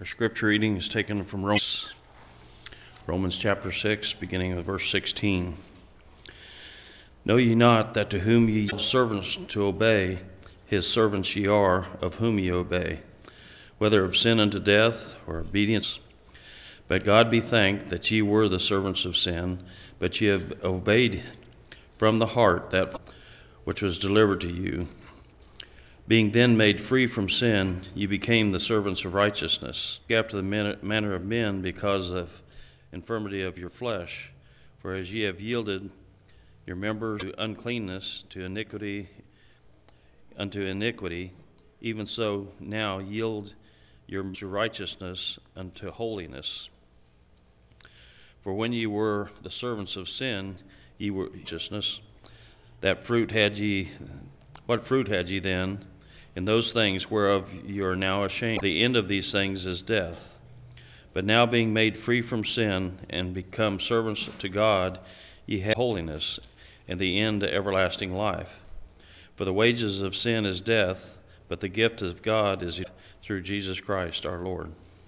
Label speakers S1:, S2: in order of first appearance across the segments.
S1: Our scripture reading is taken from Romans chapter 6, beginning with verse 16. Know ye not that to whom ye are servants to obey, his servants ye are, of whom ye obey, whether of sin unto death or obedience? But God be thanked that ye were the servants of sin, but ye have obeyed from the heart that which was delivered to you. Being then made free from sin, ye became the servants of righteousness, after the manner of men, because of infirmity of your flesh. For as ye have yielded your members to uncleanness, to iniquity, unto iniquity, even so now yield your righteousness unto holiness. For when ye were the servants of sin, ye were righteousness. What fruit had ye then in those things whereof ye are now ashamed? The end of these things is death. But now being made free from sin and become servants to God, ye have holiness, and the end everlasting life. For the wages of sin is death, but the gift of God is through Jesus Christ our Lord.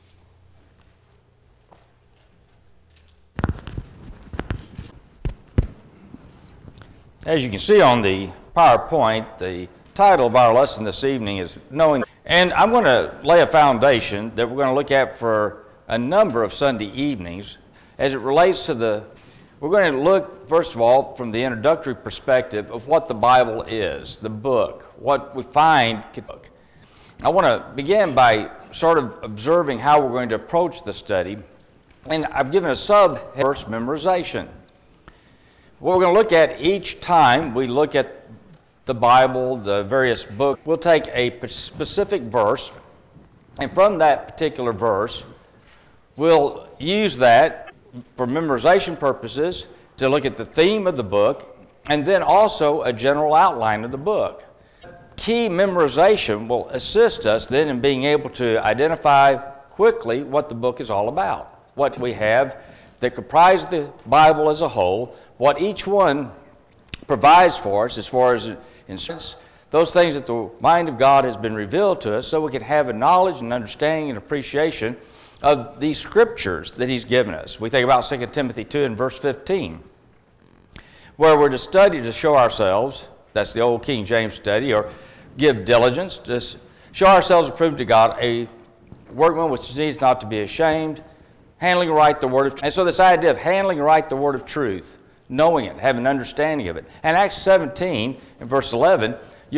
S2: As you can see on the PowerPoint, the title of our lesson this evening is Knowing. And I'm going to lay a foundation that we're going to look at for a number of Sunday evenings as it relates to we're going to look, first of all, from the introductory perspective of what the Bible is, the book, what we find. I want to begin by sort of observing how we're going to approach the study, and I've given a sub-verse memorization. What we're going to look at each time we look at the Bible, the various books, we'll take a specific verse, and from that particular verse, we'll use that for memorization purposes to look at the theme of the book, and then also a general outline of the book. Key memorization will assist us then in being able to identify quickly what the book is all about, what we have that comprise the Bible as a whole, what each one provides for us as far as those things that the mind of God has been revealed to us, so we can have a knowledge and understanding and appreciation of these scriptures that he's given us. We think about 2 Timothy 2 and verse 15, where we're to study to show ourselves, that's the old King James study, or give diligence, to show ourselves approved to God, a workman which needs not to be ashamed, handling right the word of truth. And so this idea of handling right the word of truth, knowing it, having an understanding of it. And Acts 17 and verse 11,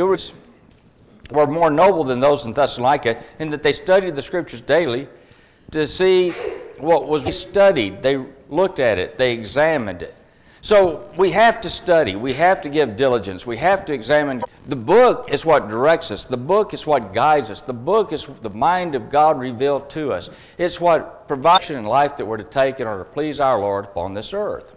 S2: were more noble than those in Thessalonica in that they studied the scriptures daily to see what was studied. They looked at it, they examined it. So we have to study, we have to give diligence, we have to examine. The book is what directs us, the book is what guides us, the book is the mind of God revealed to us. It's what provides in life that we're to take in order to please our Lord upon this earth.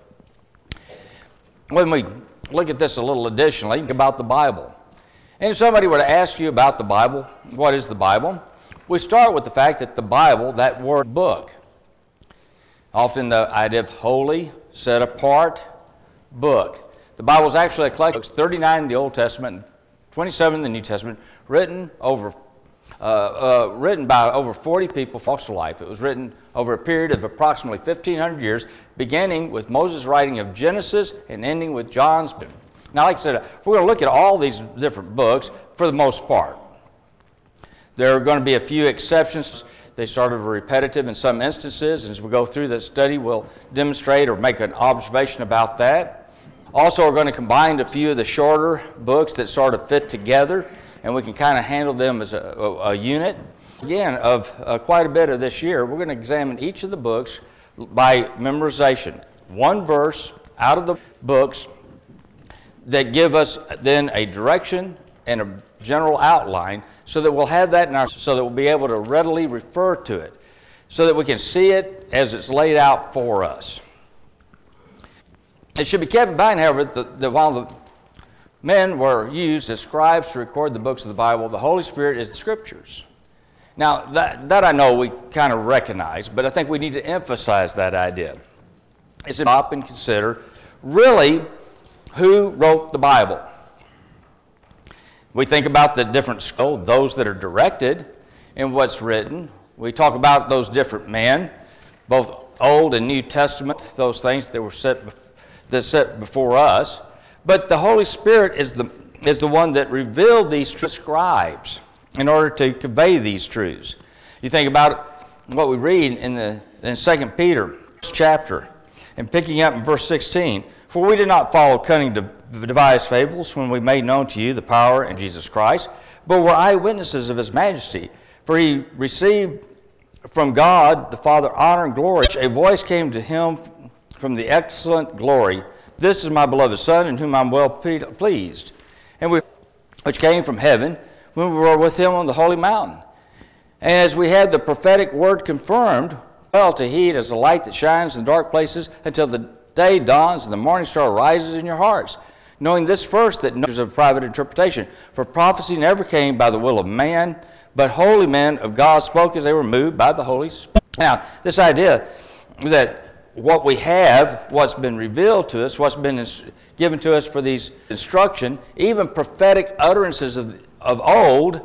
S2: When we look at this a little additionally, think about the Bible. And if somebody were to ask you about the Bible, what is the Bible? We start with the fact that the Bible, that word book, often the idea of holy, set apart book. The Bible is actually a collection of books, 39 in the Old Testament, and 27 in the New Testament, written by over 40 people for walks of life. It was written over a period of approximately 1,500 years, beginning with Moses' writing of Genesis and ending with John's. Now, like I said, we're going to look at all these different books for the most part. There are going to be a few exceptions. They sort of are repetitive in some instances, and as we go through the study, we'll demonstrate or make an observation about that. Also, we're going to combine a few of the shorter books that sort of fit together, and we can kind of handle them as a unit. Again, of quite a bit of this year, we're going to examine each of the books by memorization. One verse out of the books that give us then a direction and a general outline so that we'll have that so that we'll be able to readily refer to it, so that we can see it as it's laid out for us. It should be kept in mind, however, that while the men were used as scribes to record the books of the Bible, the Holy Spirit is the Scriptures. Now, that I know we kind of recognize, but I think we need to emphasize that idea. It's to stop and consider, really, who wrote the Bible. We think about the different schools, those that are directed in what's written. We talk about those different men, both Old and New Testament, those things that were set before us. But the Holy Spirit is the one that revealed these to scribes in order to convey these truths. You think about what we read in 2 Peter chapter, and picking up in verse 16, "For we did not follow cunning devised fables when we made known to you the power in Jesus Christ, but were eyewitnesses of his majesty. For he received from God the Father honor and glory. A voice came to him from the excellent glory, 'This is my beloved Son, in whom I am well pleased.' And which came from heaven when we were with him on the holy mountain. And as we had the prophetic word confirmed, well to heed as a light that shines in dark places until the day dawns and the morning star rises in your hearts, knowing this first, that knowledge of private interpretation. For prophecy never came by the will of man, but holy men of God spoke as they were moved by the Holy Spirit." Now, this idea that what we have, what's been revealed to us, what's been given to us for these instruction, even prophetic utterances of old,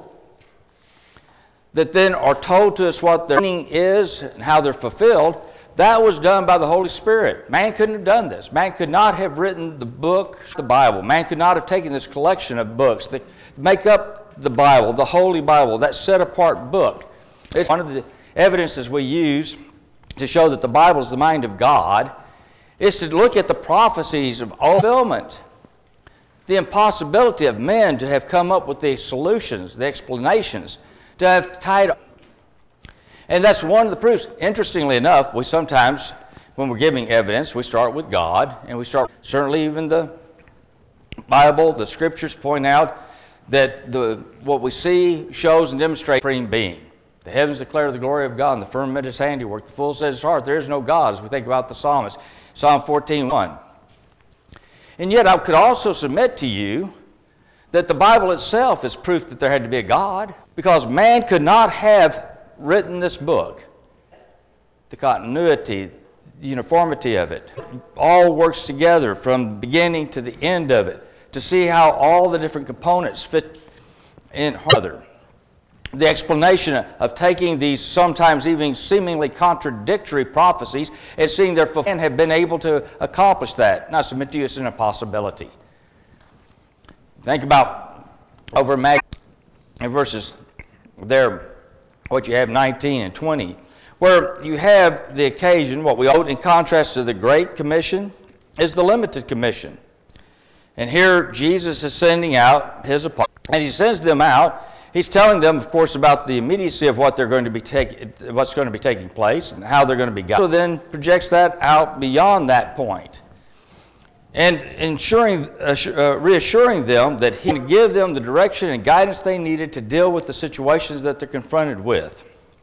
S2: that then are told to us what their meaning is and how they're fulfilled, that was done by the Holy Spirit. Man couldn't have done this. Man could not have written the book, the Bible. Man could not have taken this collection of books that make up the Bible, the Holy Bible, that set-apart book. It's one of the evidences we use to show that the Bible is the mind of God, is to look at the prophecies of all fulfillment, the impossibility of men to have come up with the solutions, the explanations, to have tied up. And that's one of the proofs. Interestingly enough, we sometimes, when we're giving evidence, we start with God, and we start, certainly even the Bible, the Scriptures point out that what we see shows and demonstrates the supreme being. The heavens declare the glory of God, and the firmament is handiwork. The fool says his heart, there is no God, as we think about the psalmist, Psalm 14:1. And yet I could also submit to you that the Bible itself is proof that there had to be a God, because man could not have written this book. The continuity, the uniformity of it, all works together from beginning to the end of it, to see how all the different components fit in other. The explanation of taking these sometimes even seemingly contradictory prophecies and seeing their fulfillment, have been able to accomplish that. And I submit to you it's an impossibility. Think about over in verses there, what you have 19 and 20, where you have the occasion, what we owed in contrast to the Great Commission, is the limited commission. And here Jesus is sending out his apostles, and he sends them out. He's telling them, of course, about the immediacy of what they're going to be what's going to be taking place and how they're going to be guided. So then projects that out beyond that point, and reassuring them that he would give them the direction and guidance they needed to deal with the situations that they're confronted with,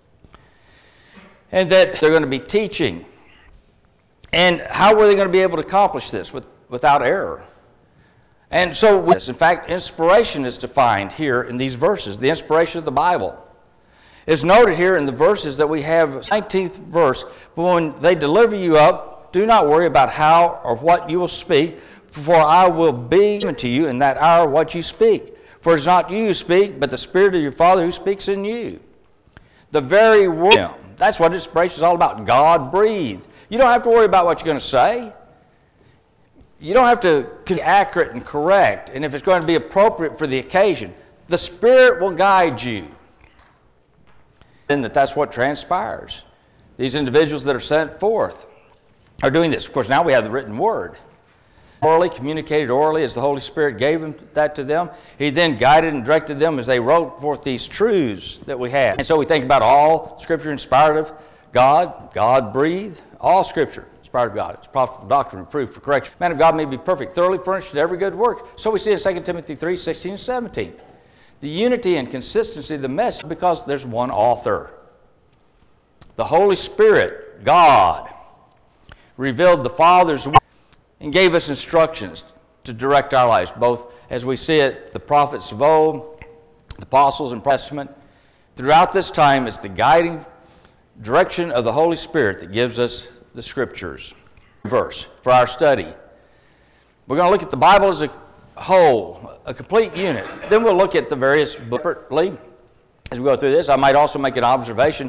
S2: and that they're going to be teaching. And how were they going to be able to accomplish this without error? And so, in fact, inspiration is defined here in these verses. The inspiration of the Bible is noted here in the verses that we have. 19th verse, "But when they deliver you up, do not worry about how or what you will speak, for I will be given to you in that hour what you speak. For it is not you who speak, but the Spirit of your Father who speaks in you." The very word, that's what inspiration is all about. God breathed. You don't have to worry about what you're going to say. You don't have to be accurate and correct, and if it's going to be appropriate for the occasion, the Spirit will guide you. And that's what transpires. These individuals that are sent forth are doing this. Of course, now we have the written word. Orally, communicated orally as the Holy Spirit gave that to them. He then guided and directed them as they wrote forth these truths that we have. And so we think about all Scripture inspired of God, God breathed, all Scripture. Of God. It's profitable doctrine, reproof, for correction. Man of God may be perfect, thoroughly furnished to every good work. So we see in 2 Timothy 3:16 and 17. The unity and consistency of the message, because there's one author. The Holy Spirit, God, revealed the Father's will and gave us instructions to direct our lives, both as we see it, the prophets of old, the apostles and Testament. Throughout this time, it's the guiding direction of the Holy Spirit that gives us the Scriptures. Verse for our study. We're going to look at the Bible as a whole, a complete unit. Then we'll look at the various books separately as we go through this. I might also make an observation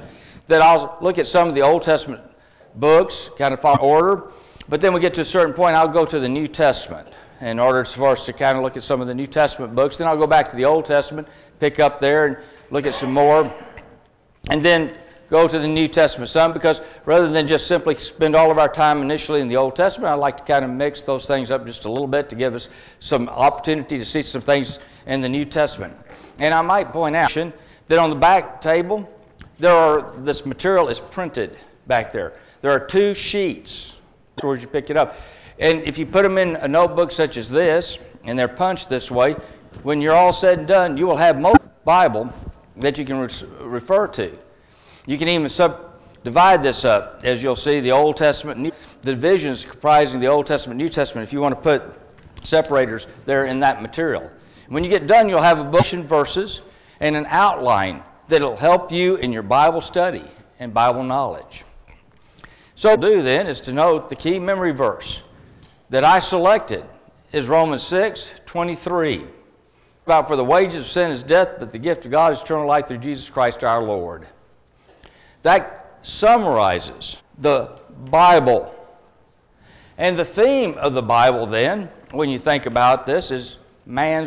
S2: that I'll look at some of the Old Testament books, kind of follow order, but then we get to a certain point, I'll go to the New Testament in order for us to kind of look at some of the New Testament books. Then I'll go back to the Old Testament, pick up there and look at some more, and then go to the New Testament some, because rather than just simply spend all of our time initially in the Old Testament, I like to kind of mix those things up just a little bit to give us some opportunity to see some things in the New Testament. And I might point out that on the back table, this material is printed back there. There are 2 sheets where you pick it up. And if you put them in a notebook such as this, and they're punched this way, when you're all said and done, you will have most Bible that you can refer to. You can even divide this up, as you'll see, the Old Testament, the divisions comprising the Old Testament, New Testament, if you want to put separators there in that material. When you get done, you'll have a bunch of verses and an outline that'll help you in your Bible study and Bible knowledge. So what I'll do then is to note the key memory verse that I selected is Romans 6:23. About for the wages of sin is death, but the gift of God is eternal life through Jesus Christ our Lord. That summarizes the Bible. And the theme of the Bible then, when you think about this, is man's.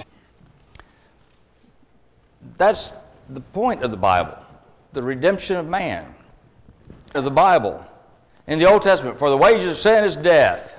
S2: That's the point of the Bible, the redemption of man, of the Bible. In the Old Testament, for the wages of sin is death.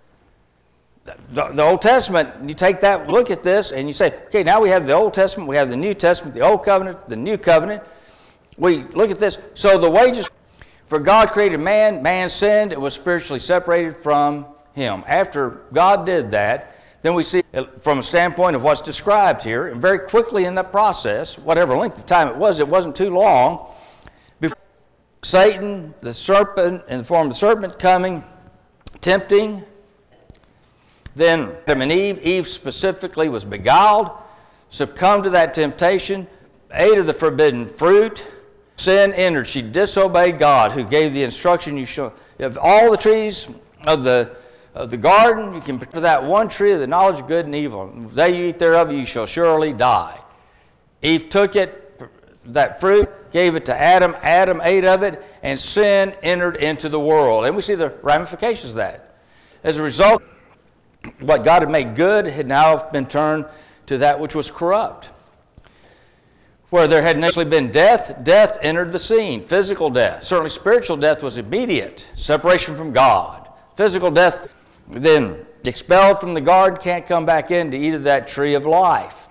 S2: The Old Testament, you take that, look at this, and you say, okay, now we have the Old Testament, we have the New Testament, the Old Covenant, the New Covenant. We look at this. So the wages, for God created man, man sinned and was spiritually separated from him. After God did that, then we see from a standpoint of what's described here, and very quickly in that process, whatever length of time it wasn't too long, before Satan, the serpent, in the form of the serpent coming, tempting, then Adam and Eve specifically was beguiled, succumbed to that temptation, ate of the forbidden fruit, sin entered. She disobeyed God, who gave the instruction, you shall have all the trees of the garden, you can for that one tree of the knowledge of good and evil. The day you eat thereof, you shall surely die. Eve took it, that fruit, gave it to Adam. Adam ate of it, and sin entered into the world. And we see the ramifications of that. As a result, what God had made good had now been turned to that which was corrupt. Where there had initially been death, death entered the scene. Physical death. Certainly spiritual death was immediate. Separation from God. Physical death, then expelled from the garden, can't come back in to eat of that tree of life.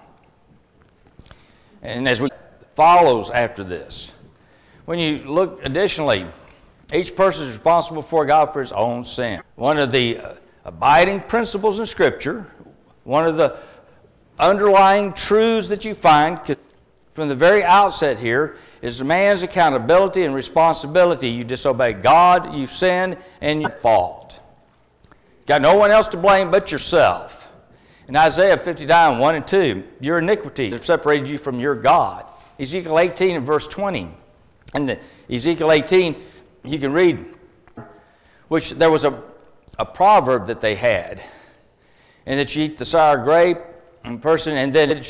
S2: And as we follows after this, when you look additionally, each person is responsible before God for his own sin. One of the abiding principles in Scripture, one of the underlying truths that you find from the very outset here is man's accountability and responsibility. You disobey God, you sin, and you fault. Got no one else to blame but yourself. In Isaiah 59, 1 and 2, your iniquity has separated you from your God. Ezekiel 18 and verse 20. And Ezekiel 18, you can read, which there was a proverb that they had, and that you eat the sour grape, and then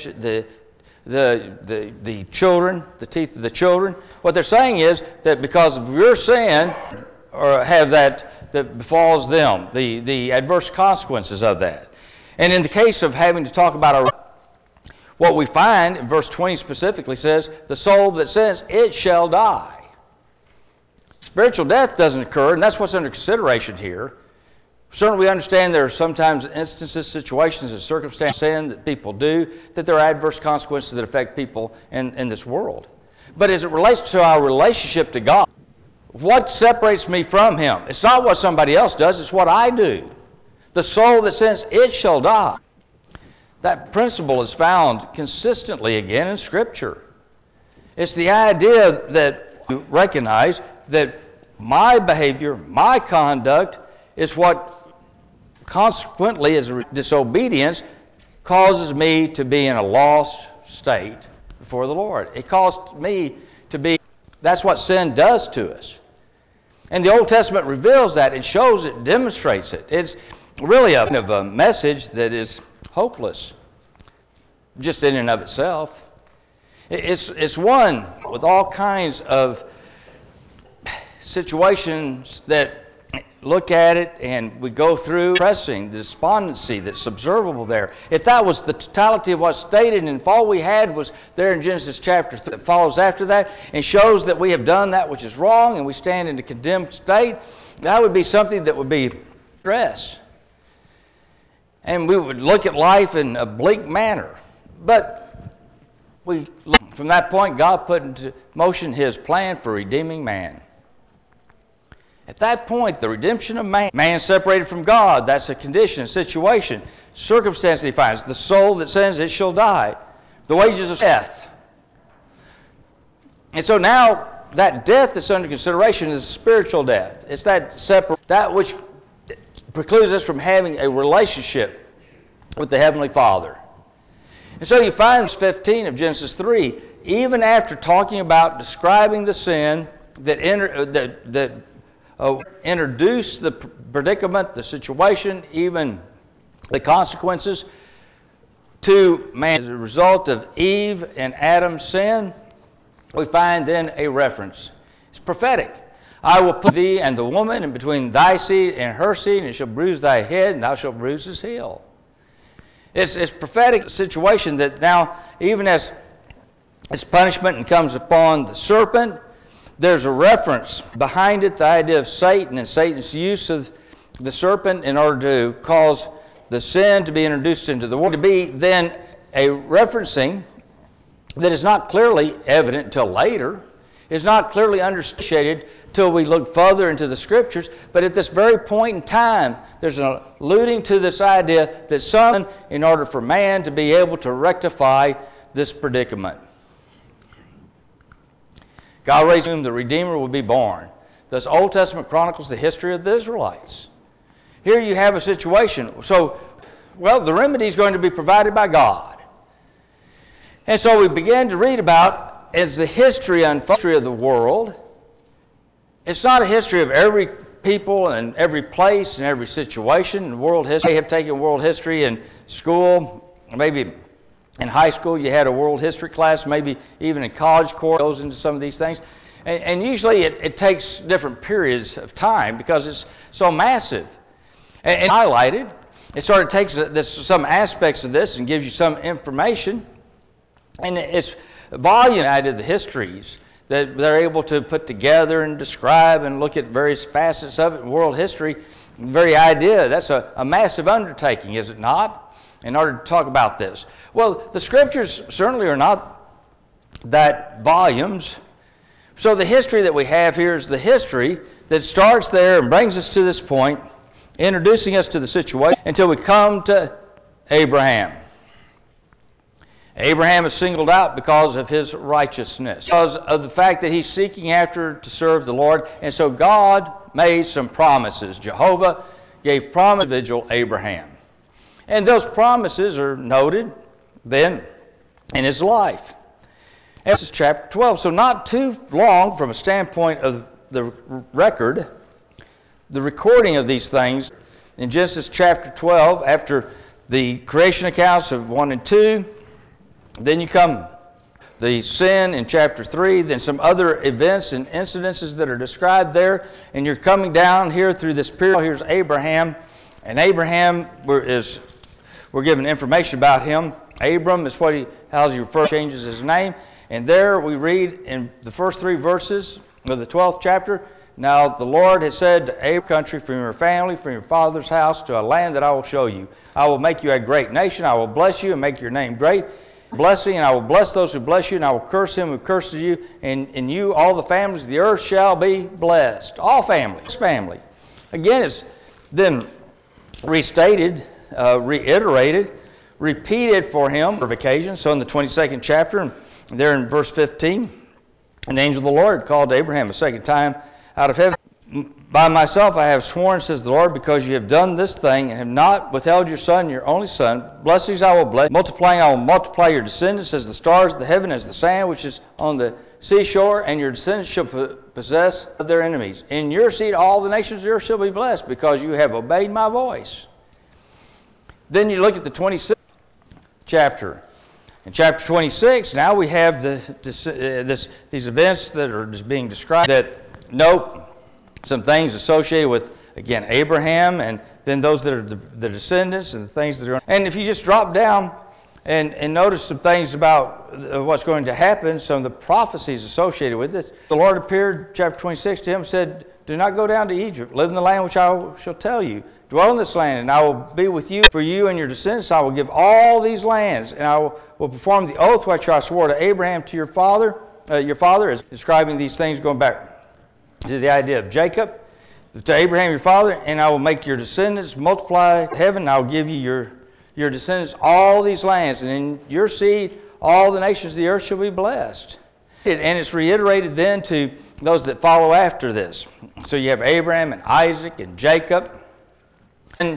S2: the children, the teeth of the children. What they're saying is that because of your sin, or have that befalls them, the adverse consequences of that. And in the case of having to talk about what we find in verse 20 specifically says, the soul that sins, it shall die. Spiritual death doesn't occur, and that's what's under consideration here. Certainly we understand there are sometimes instances, situations, and circumstances of sin that people do, that there are adverse consequences that affect people in this world. But as it relates to our relationship to God, what separates me from Him? It's not what somebody else does, it's what I do. The soul that sins, it shall die. That principle is found consistently again in Scripture. It's the idea that we recognize that my behavior, my conduct, is what consequently, as disobedience, causes me to be in a lost state before the Lord. It caused me to be, that's what sin does to us. And the Old Testament reveals that, it shows it, demonstrates it. It's really a message that is hopeless, just in and of itself. It's one with all kinds of situations that look at it and we go through pressing, the despondency that's observable there. If that was the totality of what's stated, and if all we had was there in Genesis chapter 3 that follows after that and shows that we have done that which is wrong and we stand in a condemned state, that would be something that would be stress. And we would look at life in a bleak manner. But from that point, God put into motion His plan for redeeming man. At that point, the redemption of man separated from God, that's a condition, a situation, circumstance that he finds. The soul that sins, it shall die. The wages of death. And so now, that death that's under consideration is spiritual death. It's that which precludes us from having a relationship with the Heavenly Father. And so you find verse 15 of Genesis 3, even after talking about describing the sin that introduced the predicament, the situation, even the consequences to man as a result of Eve and Adam's sin, we find then a reference. It's prophetic. I will put thee and the woman in between thy seed and her seed, and it shall bruise thy head, and thou shalt bruise his heel. It's prophetic situation that now, even as punishment comes upon the serpent, there's a reference behind it, the idea of Satan and Satan's use of the serpent in order to cause the sin to be introduced into the world, to be then a referencing that is not clearly evident until later, is not clearly understood till we look further into the Scriptures, but at this very point in time, there's an alluding to this idea that someone, in order for man to be able to rectify this predicament, God raised whom the Redeemer will be born. Thus, Old Testament chronicles the history of the Israelites. Here you have a situation. So, the remedy is going to be provided by God. And so we began to read about, as the history unfolds, of the world. It's not a history of every people and every place and every situation in world history. They have taken world history in school, maybe in high school you had a world history class, maybe even in college course goes into some of these things. And usually it takes different periods of time because it's so massive. And highlighted, it sort of takes some aspects of this and gives you some information. And it's volume added the histories that they're able to put together and describe and look at various facets of it in world history. The very idea, that's a massive undertaking, is it not, in order to talk about this? Well, the Scriptures certainly are not that volumes. So the history that we have here is the history that starts there and brings us to this point, introducing us to the situation until we come to Abraham. Abraham is singled out because of his righteousness, because of the fact that he's seeking after to serve the Lord. And so God made some promises. Jehovah gave promise to individual Abraham. And those promises are noted then in his life. And this is chapter 12. So not too long from a standpoint of the record, the recording of these things in Genesis chapter 12, after the creation accounts of 1 and 2, then you come the sin in chapter 3, then some other events and incidences that are described there, and you're coming down here through this period. Here's Abraham, and Abraham, we're given information about him. Abram is how he refers, changes his name, and there we read in the first 3 verses of the 12th chapter, now the Lord has said to Abram, country from your family, from your father's house, to a land that I will show you. I will make you a great nation, I will bless you and make your name great. Blessing, and I will bless those who bless you, and I will curse him who curses you, and in you all the families of the earth shall be blessed. All families, family. Again, it's then restated, reiterated, repeated for him on occasions. So in the 22nd chapter, and there in verse 15, and the angel of the Lord called to Abraham a second time out of heaven. By myself I have sworn, says the Lord, because you have done this thing and have not withheld your son, your only son. Blessings I will bless. Multiplying I will multiply your descendants as the stars of the heaven, as the sand which is on the seashore, and your descendants shall possess of their enemies. In your seed all the nations of the earth shall be blessed, because you have obeyed my voice. Then you look at the 26th chapter. In chapter 26, now we have these events that are just being described that, nope, some things associated with, again, Abraham, and then those that are the descendants and the things that are. And if you just drop down and notice some things about what's going to happen, some of the prophecies associated with this. The Lord appeared, chapter 26, to him and said, do not go down to Egypt. Live in the land which I shall tell you. Dwell in this land, and I will be with you. For you and your descendants I will give all these lands, and I will perform the oath which I swore to Abraham, to your father. Your father is describing these things going back to the idea of Jacob, to Abraham your father, and I will make your descendants multiply heaven, and I will give you your descendants all these lands, and in your seed all the nations of the earth shall be blessed. And it's reiterated then to those that follow after this. So you have Abraham and Isaac and Jacob, and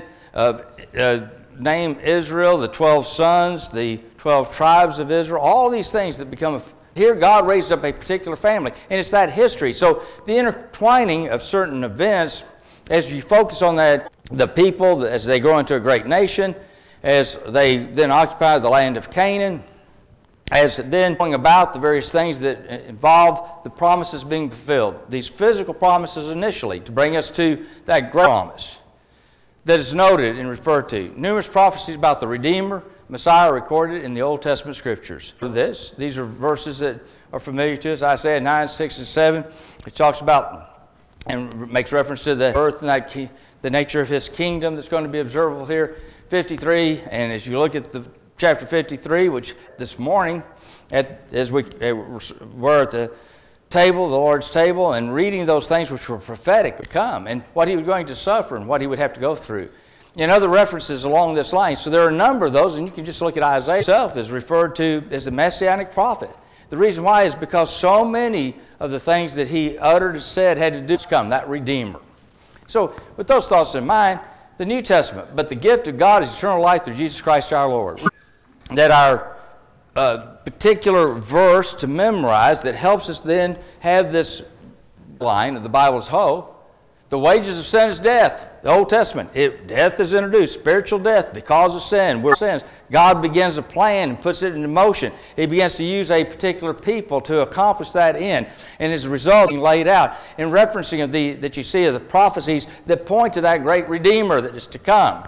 S2: name Israel, the 12 sons, the 12 tribes of Israel, all these things that become here God raised up a particular family, and it's that history. So the intertwining of certain events, as you focus on that, the people as they grow into a great nation, as they then occupy the land of Canaan, as then going about the various things that involve the promises being fulfilled. These physical promises initially to bring us to that great promise that is noted and referred to. Numerous prophecies about the Redeemer, Messiah recorded in the Old Testament Scriptures. These are verses that are familiar to us. Isaiah 9, 6, and 7. It talks about and makes reference to the earth and the nature of His kingdom that's going to be observable here. 53, and as you look at the chapter 53, which this morning, as we were at the table, the Lord's table, and reading those things which were prophetic to come, and what He was going to suffer and what He would have to go through. And other references along this line. So there are a number of those, and you can just look at Isaiah himself is referred to as the Messianic prophet. The reason why is because so many of the things that he uttered and said had to do with come, that Redeemer. So with those thoughts in mind, the New Testament, but the gift of God is eternal life through Jesus Christ our Lord. That our particular verse to memorize that helps us then have this line of the Bible as whole. The wages of sin is death. The Old Testament, death is introduced, spiritual death because of sin. We're sins. God begins a plan and puts it into motion. He begins to use a particular people to accomplish that end. And as a result, being laid out in referencing of that you see of the prophecies that point to that great Redeemer that is to come.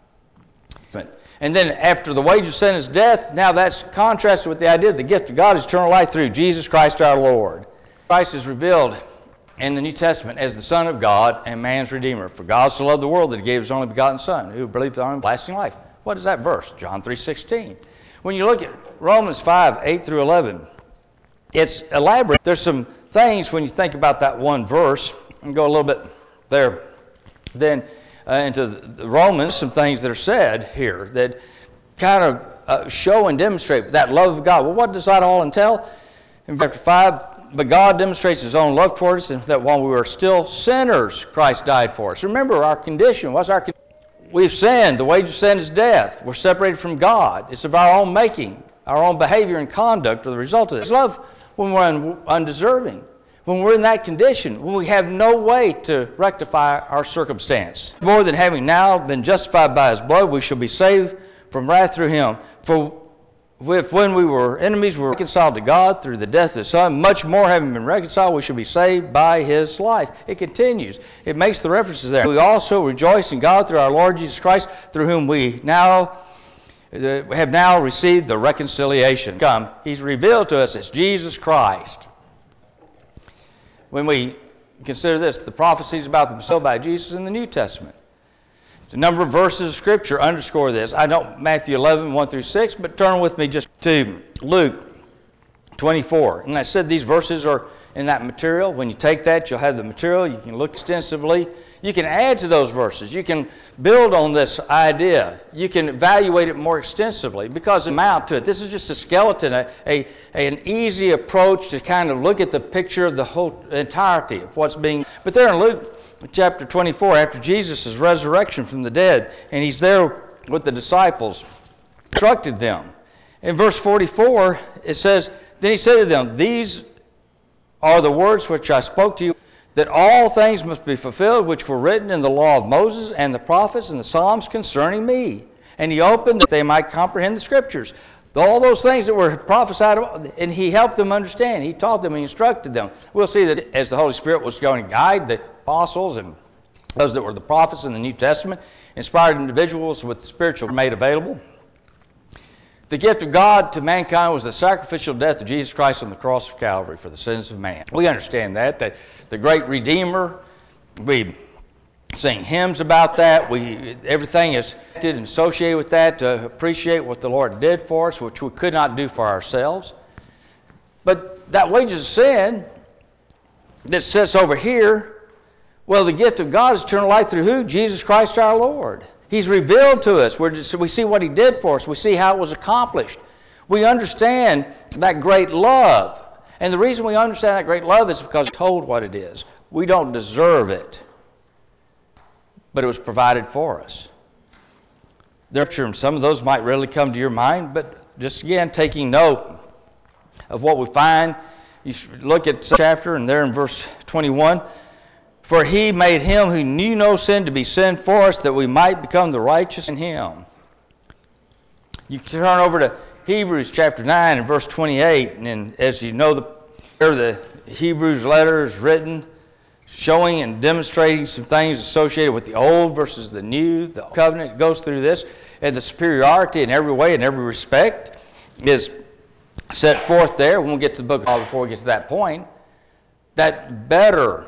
S2: And then after the wage of sin is death, now that's contrasted with the idea that the gift of God is eternal life through Jesus Christ our Lord. Christ is revealed in the New Testament as the Son of God and man's Redeemer. For God so loved the world that He gave His only begotten Son, who believed on Him lasting life. What is that verse? John 3:16. When you look at Romans 5, 8 through 11, it's elaborate. There's some things when you think about that one verse, and go a little bit there, then into the Romans, some things that are said here that kind of show and demonstrate that love of God. Well, what does that all entail? In chapter 5, but God demonstrates His own love toward us, and that while we were still sinners, Christ died for us. Remember our condition. What's our condition? We've sinned. The wage of sin is death. We're separated from God. It's of our own making. Our own behavior and conduct are the result of this. Love when we're undeserving. When we're in that condition, when we have no way to rectify our circumstance. More than having now been justified by His blood, we shall be saved from wrath through Him. For if when we were enemies, we were reconciled to God through the death of His Son, much more having been reconciled, we shall be saved by His life. It continues. It makes the references there. We also rejoice in God through our Lord Jesus Christ, through whom we have now received the reconciliation. Come, He's revealed to us as Jesus Christ. When we consider this, the prophecies about the Messiah by Jesus in the New Testament. A number of verses of Scripture underscore this. I know Matthew 11, 1 through 6, but turn with me just to Luke 24. And I said these verses are in that material. When you take that, you'll have the material. You can look extensively. You can add to those verses. You can build on this idea. You can evaluate it more extensively because amount to it. This is just a skeleton, an easy approach to kind of look at the picture of the whole entirety of what's being. But there in Luke chapter 24, after Jesus' resurrection from the dead, and He's there with the disciples, instructed them. In verse 44, it says, then He said to them, these are the words which I spoke to you, that all things must be fulfilled which were written in the law of Moses and the prophets and the Psalms concerning me. And He opened that they might comprehend the Scriptures. All those things that were prophesied about, and He helped them understand. He taught them, He instructed them. We'll see that as the Holy Spirit was going to guide the apostles and those that were the prophets in the New Testament, inspired individuals with spiritual made available. The gift of God to mankind was the sacrificial death of Jesus Christ on the cross of Calvary for the sins of man. We understand that the great Redeemer, we sing hymns about that. Everything is connected and associated with that to appreciate what the Lord did for us, which we could not do for ourselves. But that wages of sin that sits over here, well, the gift of God is eternal life through who? Jesus Christ our Lord. He's revealed to us. We see what He did for us. We see how it was accomplished. We understand that great love. And the reason we understand that great love is because He's told what it is. We don't deserve it, but it was provided for us. Some of those might really come to your mind, but just again, taking note of what we find. You look at the chapter, and there in verse 21, for He made Him who knew no sin to be sin for us, that we might become the righteous in Him. You turn over to Hebrews chapter 9 and verse 28, and as you know, the Hebrews letter is written showing and demonstrating some things associated with the old versus the new. The covenant goes through this, and the superiority in every way, in every respect, is set forth there. We won't get to the book of the law before we get to that point. That better,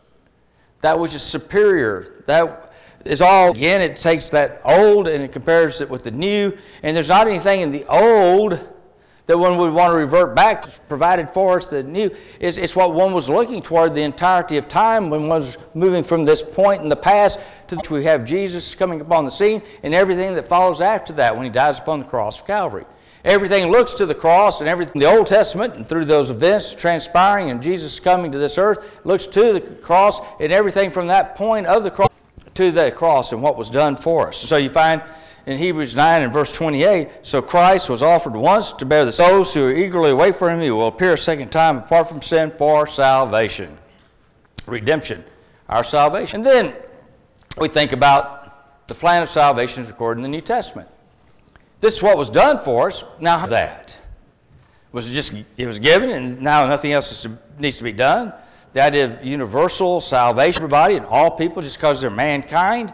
S2: that which is superior, that is all, again, it takes that old and it compares it with the new, and there's not anything in the old that one would want to revert back to, provided for us. The new, it's what one was looking toward the entirety of time when one was moving from this point in the past to which we have Jesus coming upon the scene and everything that follows after that when He dies upon the cross of Calvary. Everything looks to the cross, and everything in the Old Testament and through those events transpiring and Jesus coming to this earth looks to the cross, and everything from that point of the cross to the cross and what was done for us. So you find in Hebrews 9 and verse 28, so Christ was offered once to bear the souls who are eagerly wait for Him. He will appear a second time apart from sin for salvation. Redemption, our salvation. And then we think about the plan of salvation as recorded in the New Testament. This is what was done for us. Now that was it was given, and now nothing else needs to be done. The idea of universal salvation, everybody and all people, just because they're mankind,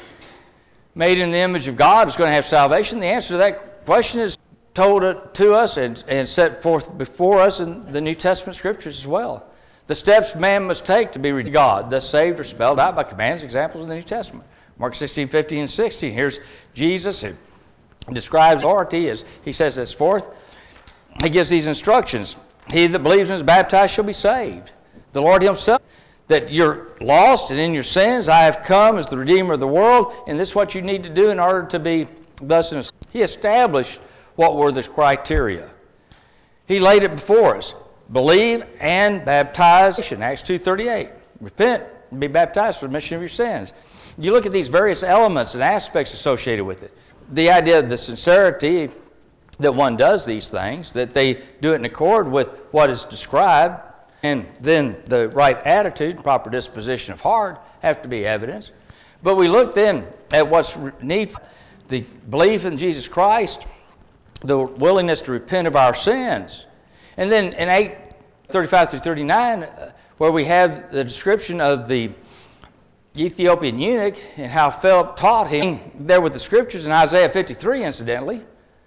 S2: made in the image of God, is going to have salvation. The answer to that question is told to us and set forth before us in the New Testament Scriptures as well. The steps man must take to be God, thus saved, are spelled out by commands, examples in the New Testament. Mark 16, 15, and 16. Here's Jesus. It describes authority as He says this forth. He gives these instructions. He that believes and is baptized shall be saved. The Lord Himself, that you're lost and in your sins, I have come as the Redeemer of the world, and this is what you need to do in order to be thus in a... He established what were the criteria. He laid it before us. Believe and baptize. Acts 2:38. Repent and be baptized for the remission of your sins. You look at these various elements and aspects associated with it. The idea of the sincerity that one does these things, that they do it in accord with what is described, and then the right attitude, proper disposition of heart have to be evidenced. But we look then at what's needful, the belief in Jesus Christ, the willingness to repent of our sins. And then in 8:35 through 39, where we have the description of the Ethiopian eunuch and how Philip taught him there with the Scriptures in Isaiah 53, incidentally,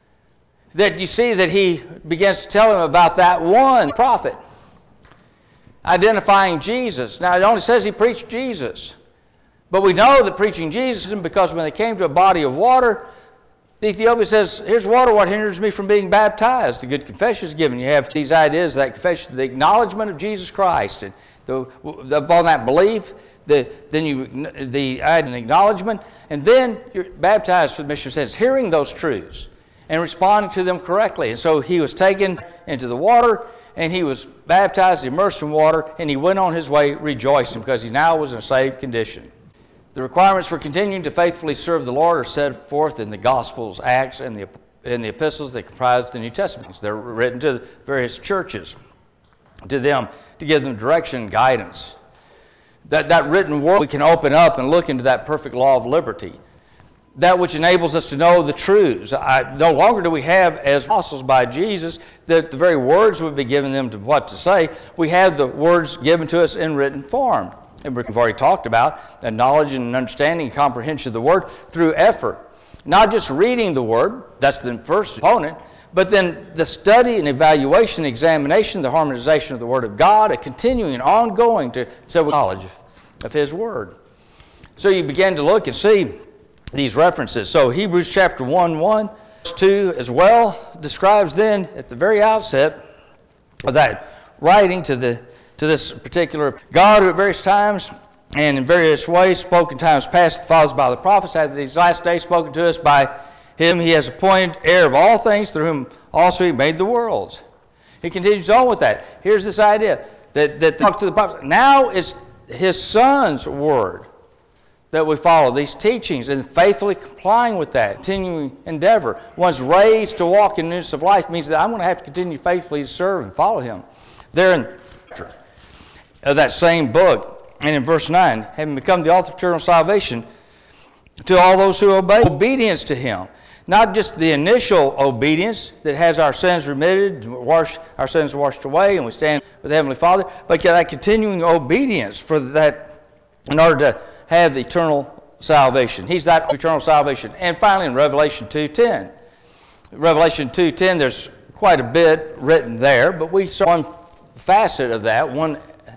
S2: that you see that he begins to tell him about that one prophet, identifying Jesus. Now, it only says he preached Jesus. But we know that preaching Jesus, because when they came to a body of water, the Ethiopian says, here's water, what hinders me from being baptized? The good confession is given. You have these ideas, that confession, the acknowledgement of Jesus Christ. And upon that belief, then the acknowledgement, and then you're baptized for the remission of sins, hearing those truths and responding to them correctly. And so he was taken into the water, and he was baptized, immersed in water, and he went on his way rejoicing because he now was in a saved condition. The requirements for continuing to faithfully serve the Lord are set forth in the Gospels, Acts, and the epistles that comprise the New Testament. They're written to various churches, to them, to give them direction and guidance. That written word, we can open up and look into that perfect law of liberty. That which enables us to know the truths. No longer do we have, as apostles by Jesus, that the very words would be given them to what to say. We have the words given to us in written form. and we've already talked about, the knowledge and understanding and comprehension of the Word through effort. Not just reading the Word, that's the first component, but then the study and evaluation, examination, the harmonization of the Word of God, a continuing and ongoing knowledge of His Word. So you begin to look and see these references. So Hebrews chapter 1, verse 2 as well describes then at the very outset of that writing to this particular God who at various times and in various ways spoke in times past to the fathers by the prophets, hath these last days spoken to us by Him He has appointed heir of all things, through whom also He made the worlds. He continues on with that. Here's this idea that talk to the prophets. Now is His Son's word that we follow, these teachings, and faithfully complying with that, continuing endeavor. One's raised to walk in newness of life means that I'm going to have to continue faithfully to serve and follow Him. There in of that same book, and in verse 9, having become the author of eternal salvation to all those who obey, obedience to Him. Not just the initial obedience that has our sins remitted, our sins washed away, and we stand with the Heavenly Father, but that continuing obedience for that in order to have the eternal salvation. He's that eternal salvation. And finally in Revelation 2:10. Revelation 2:10, there's quite a bit written there, but we saw one facet of that, one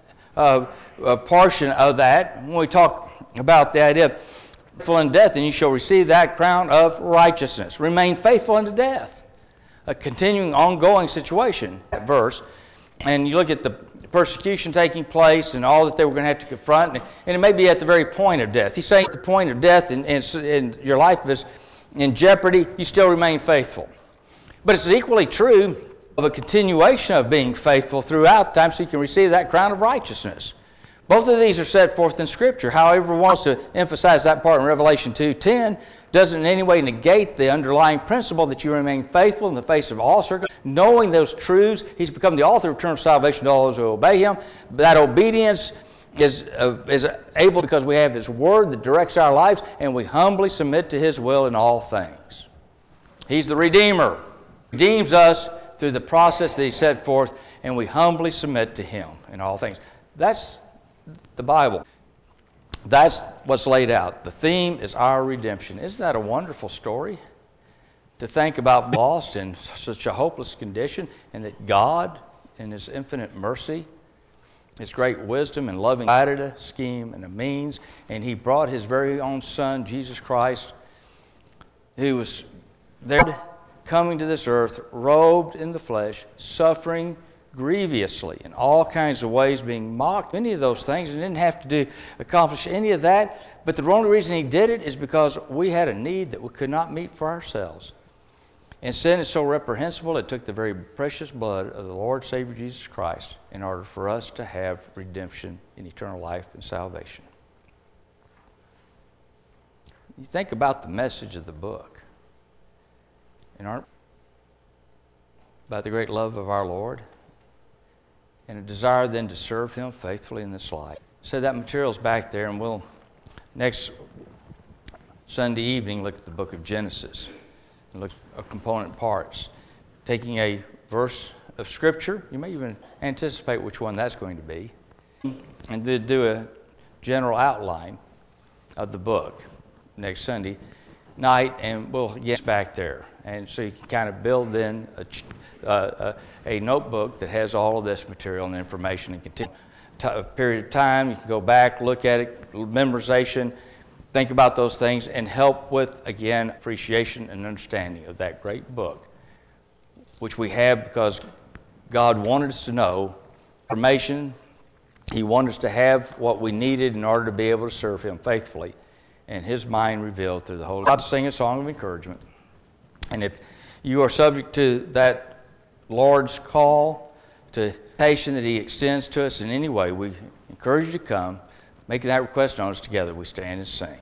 S2: portion of that, when we talk about the idea of faithful in death, and you shall receive that crown of righteousness. Remain faithful unto death. A continuing, ongoing situation, that verse. And you look at the persecution taking place and all that they were going to have to confront, and it may be at the very point of death. He's saying at the point of death and your life is in jeopardy, you still remain faithful. But it's equally true of a continuation of being faithful throughout time so you can receive that crown of righteousness. Both of these are set forth in Scripture. However, one wants to emphasize that part in Revelation 2:10 doesn't in any way negate the underlying principle that you remain faithful in the face of all circumstances. Knowing those truths, He's become the author of eternal salvation to all those who obey Him. That obedience is able because we have His Word that directs our lives, and we humbly submit to His will in all things. He's the Redeemer. He redeems us through the process that He set forth, and we humbly submit to Him in all things. That's the Bible. That's what's laid out. The theme is our redemption. Isn't that a wonderful story? To think about lost in such a hopeless condition, and that God, in His infinite mercy, His great wisdom and loving, provided a scheme and a means, and He brought His very own Son, Jesus Christ, who was there coming to this earth, robed in the flesh, suffering grievously in all kinds of ways, being mocked, any of those things, and didn't have to accomplish any of that. But the only reason He did it is because we had a need that we could not meet for ourselves. And sin is so reprehensible, it took the very precious blood of the Lord Savior Jesus Christ in order for us to have redemption in eternal life and salvation. You think about the message of the book, and about the great love of our Lord, and a desire then to serve Him faithfully in this life. So that material's back there, and we'll next Sunday evening look at the book of Genesis and look at component parts. Taking a verse of Scripture, you may even anticipate which one that's going to be, and then do a general outline of the book next Sunday night, and we'll get back there. And so you can kind of build in a notebook that has all of this material and information, and continue a period of time. You can go back, look at it, memorization, think about those things, and help with, again, appreciation and understanding of that great book, which we have because God wanted us to know information. He wanted us to have what we needed in order to be able to serve Him faithfully, and His mind revealed through the Holy Spirit. To sing a song of encouragement. And if you are subject to that Lord's call to invitation that He extends to us in any way, we encourage you to come, making that request on us together. We stand and sing.